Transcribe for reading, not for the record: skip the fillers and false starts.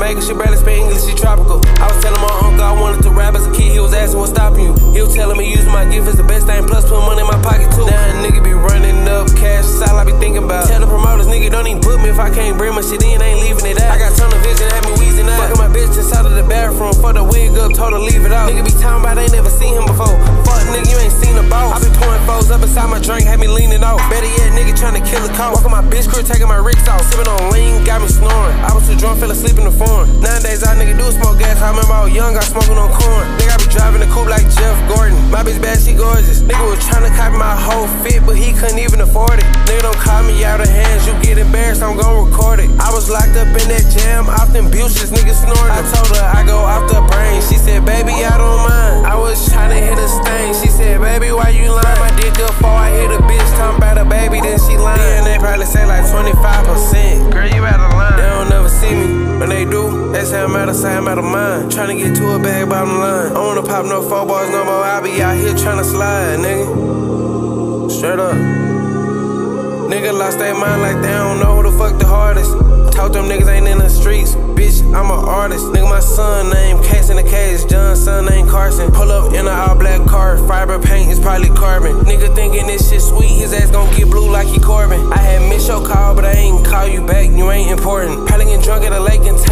Jamaica, she barely speak English, she tropical. I was telling my uncle I wanted to rap as a kid, he was asking what's stopping you. He was telling me using my gift is the best thing, plus put money in my pocket too. Now a nigga be running up cash, that's all I be thinking about. Tell the promoters, nigga, don't even put me if I can't bring my shit in, ain't leaving it out. I got tunnel vision, had me wheezing out. Fucking my bitch inside of the bathroom, fuck the wig up, told her leave it out. Nigga be talking about they never seen him before. Fuck nigga, you ain't seen a boss. I be pouring foes up inside my drink, had me leaning off. Better yet, nigga tryna kill a coat. Walking my bitch crew, taking my Ricks off. Sipping on lean, got me snoring. I was too drunk, fell asleep in the foreign. Nowadays, all nigga do is smoke gas. I remember I was young, I smoking on corn. Nigga, I be driving the coupe like Jeff Gordon. My bitch bad, she gorgeous. Nigga was tryna copy my whole fit, but he couldn't even afford it. Nigga, don't call me out of hands, you get embarrassed, I'm gon' record it. I was locked up in that jam, often this nigga snoring. I told her I go off the brain. She said, baby, I don't mind. I was tryna hit a stain. She said, baby, why you lying? My dick up before I hit a bitch, talking about a baby, then she lying. Then they probably say like 25%. Girl, you out of line. They don't never see me. When they do, they say I'm out of sight, I'm out of mind. Tryna get to a bag, bottom line. I don't wanna pop no 4 bars no more. I be out here tryna slide, nigga. Straight up. Nigga lost their mind like they don't know who the fuck the hardest. Told them niggas ain't in the streets, bitch, I'm an artist. Nigga, my son named Case in the cage, John's son named Carson. Pull up in an all black car, fiber paint is probably carbon. Nigga thinking this shit sweet, his ass gon' get blue like he Corbin. I had missed your call, but I ain't call you back, you ain't important. Probably get drunk at a lake and